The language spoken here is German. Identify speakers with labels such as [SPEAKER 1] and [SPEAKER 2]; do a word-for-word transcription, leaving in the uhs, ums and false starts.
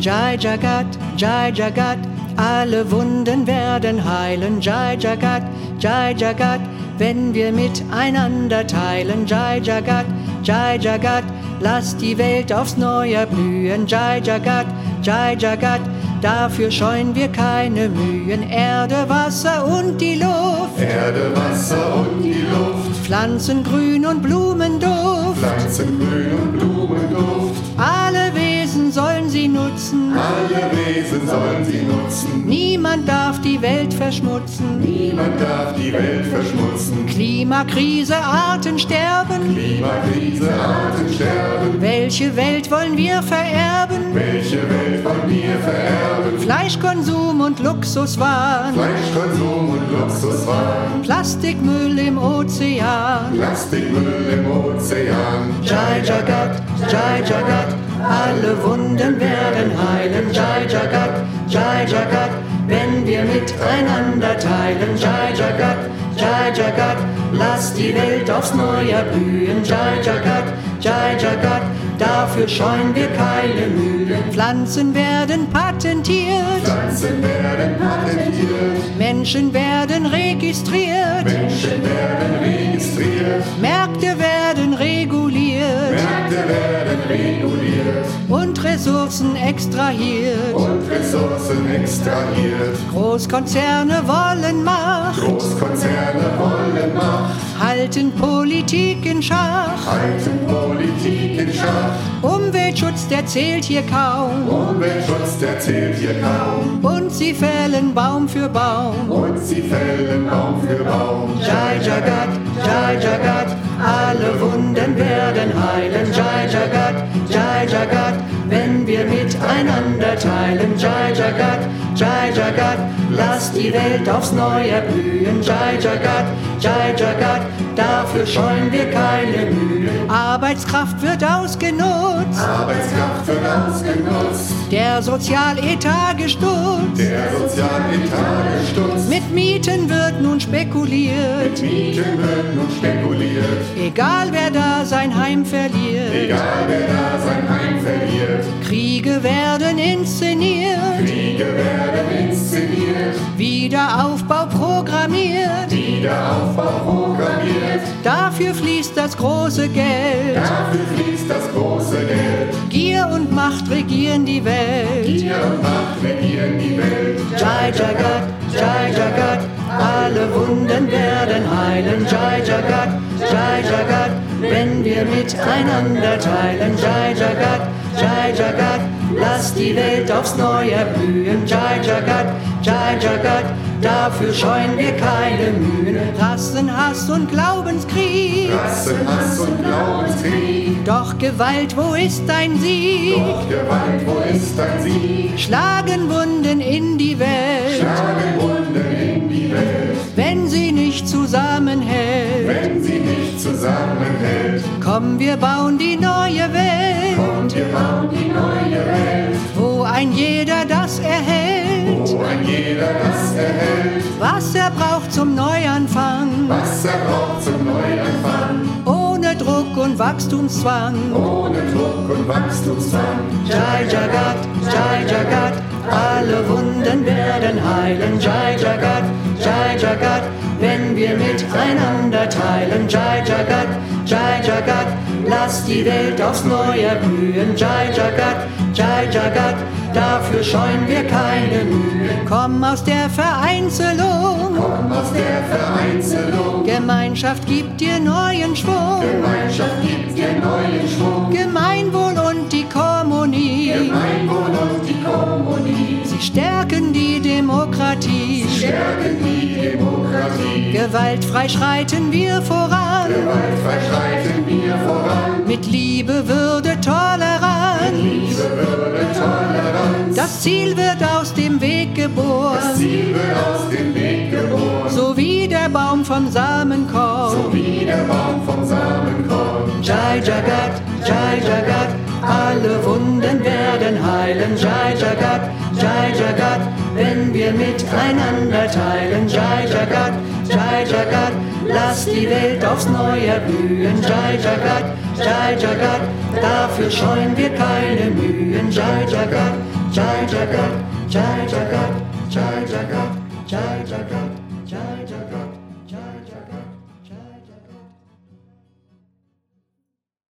[SPEAKER 1] Jai Jagat, Jai Jagat, alle Wunden werden heilen. Jai Jagat, Jai Jagat, wenn wir miteinander teilen. Jai Jagat, Jai Jagat, lass die Welt aufs Neue erblühen. Jai Jagat, Jai Jagat, dafür scheuen wir keine Mühen. Erde, Wasser und die Luft.
[SPEAKER 2] Erde, Wasser und die Luft.
[SPEAKER 1] Pflanzen, Grün und Blumenduft.
[SPEAKER 2] Pflanzen, Grün und Blumenduft.
[SPEAKER 1] Alle Wesen sollen sie nutzen.
[SPEAKER 2] Alle Wesen sollen sie nutzen.
[SPEAKER 1] Niemand darf die Welt verschmutzen.
[SPEAKER 2] Niemand darf die Welt verschmutzen.
[SPEAKER 1] Klimakrise, Arten sterben.
[SPEAKER 2] Klimakrise, Arten sterben.
[SPEAKER 1] Welche Welt wollen wir vererben?
[SPEAKER 2] Welche Welt wollen wir vererben?
[SPEAKER 1] Fleischkonsum und Luxuswahn.
[SPEAKER 2] Fleischkonsum und Luxuswahn.
[SPEAKER 1] Plastikmüll im Ozean.
[SPEAKER 2] Plastikmüll im Ozean.
[SPEAKER 1] Jai Jagat, Jai Jagat, alle Wunden werden heilen. Jai Jagat, Jai Jagat, wenn wir miteinander teilen. Jai Jagat, Jai Jagat, lass die Welt aufs Neue erblühen. Jai Jagat, Jai Jagat, dafür scheuen wir keine Mühen. Pflanzen werden patentiert.
[SPEAKER 2] Pflanzen werden patentiert.
[SPEAKER 1] Menschen werden registriert.
[SPEAKER 2] Menschen werden registriert.
[SPEAKER 1] Märkte werden reguliert.
[SPEAKER 2] Märkte werden reguliert.
[SPEAKER 1] Und Ressourcen extrahiert.
[SPEAKER 2] Und Ressourcen extrahiert.
[SPEAKER 1] Großkonzerne wollen Macht.
[SPEAKER 2] Großkonzerne wollen Macht.
[SPEAKER 1] Halten Politik in Schach.
[SPEAKER 2] Halten Politik in Schach.
[SPEAKER 1] Umweltschutz, der zählt hier kaum.
[SPEAKER 2] Umweltschutz, der zählt hier kaum.
[SPEAKER 1] Und sie fällen Baum für Baum.
[SPEAKER 2] Und sie fällen Baum für Baum.
[SPEAKER 1] Jai Jagat, Jai Jagat, alle Wunden werden heilen. Jai Jagat, Jai Jagat, wenn wir miteinander teilen. Jai Jagat, Jai Jagat, lass die Welt aufs Neue erblühen. Jai Jagat, Jai Jagat, dafür scheuen wir keine Mühen. Arbeitskraft wird ausgenutzt.
[SPEAKER 2] Arbeitskraft wird ausgenutzt.
[SPEAKER 1] Der Sozialetat gestutzt.
[SPEAKER 2] Der Sozialetat gestutzt.
[SPEAKER 1] Mit Mieten wird nun spekuliert.
[SPEAKER 2] Mit Mieten wird nun spekuliert.
[SPEAKER 1] Egal wer da sein Heim verliert.
[SPEAKER 2] Egal wer da sein Heim verliert.
[SPEAKER 1] Kriege werden inszeniert.
[SPEAKER 2] Kriege werden inszeniert.
[SPEAKER 1] Wiederaufbau programmiert.
[SPEAKER 2] Wiederaufbau programmiert.
[SPEAKER 1] Dafür fließt das große Geld.
[SPEAKER 2] Dafür fließt das große Geld.
[SPEAKER 1] Gier und Macht regieren die Welt.
[SPEAKER 2] Gier und Macht regieren die Welt.
[SPEAKER 1] Jai Jagat, Jai Jagat, alle Wunden werden heilen. Jai Jagat, Jai Jagat, wenn wir miteinander teilen. Jai Jagat, Jai Jagat, lass die Welt aufs Neue erblühen. Jai Jagat, Jai Jagat, dafür scheuen wir keine Mühen. Rassenhass und Glaubenskrieg.
[SPEAKER 2] Rassenhass und Glaubenskrieg.
[SPEAKER 1] Doch Gewalt, wo ist dein Sieg?
[SPEAKER 2] Doch Gewalt, wo ist dein Sieg?
[SPEAKER 1] Schlagen Wunden in die Welt.
[SPEAKER 2] Schlagen Wunden in die Welt.
[SPEAKER 1] Wenn sie nicht zusammenhält.
[SPEAKER 2] Wenn sie nicht zusammenhält.
[SPEAKER 1] Komm, wir bauen die neue Welt.
[SPEAKER 2] Und wir bauen die neue Welt.
[SPEAKER 1] Wo ein jeder das erhält.
[SPEAKER 2] Wo ein jeder das erhält.
[SPEAKER 1] Was er braucht zum Neuanfang.
[SPEAKER 2] Was er braucht zum Neuanfang.
[SPEAKER 1] Ohne Druck und Wachstumszwang.
[SPEAKER 2] Ohne Druck und Wachstumszwang.
[SPEAKER 1] Jai Jagat, Jai Jagat, alle Wunden werden heilen. Jai Jagat, Jai Jagat, wenn wir miteinander teilen. Jai Jagat, Jai Jagat, lass die Welt aufs Neue erblühen. Jai Jagat, Jai Jagat, dafür scheuen wir keine Mühen. Komm aus der Vereinzelung.
[SPEAKER 2] Komm aus der Vereinzelung.
[SPEAKER 1] Gemeinschaft gibt dir neuen Schwung.
[SPEAKER 2] Gemeinschaft gibt dir neuen Schwung.
[SPEAKER 1] Gemeinwohl und die Kommunie.
[SPEAKER 2] Gemeinwohl und die Kommunie.
[SPEAKER 1] Sie stärken die Demokratie.
[SPEAKER 2] Sie stärken die Demokratie.
[SPEAKER 1] Gewaltfrei schreiten wir voran.
[SPEAKER 2] Gewaltfrei schreiten wir voran.
[SPEAKER 1] Mit Liebe, Würde, Toleranz.
[SPEAKER 2] Mit Liebe, Würde, Toleranz.
[SPEAKER 1] Das Ziel wird aus dem Weg geboren.
[SPEAKER 2] Das Ziel wird aus dem Weg geboren.
[SPEAKER 1] So wie der Baum vom Samenkorn.
[SPEAKER 2] So wie der Baum vom Samenkorn.
[SPEAKER 1] Jai Jagat, Jai Jagat, alle Wunden werden heilen. Jai Jagat, Jai Jagat, wenn wir miteinander teilen. Jai Jagat, Jai Jagat, lass die Welt aufs Neue erblühen. Jai Jagat, Jai Jagat, dafür scheuen wir keine Mühen. Jai Jagat, Jai Jagat, Jai Jagat, Jai Jagat, Jai Jagat.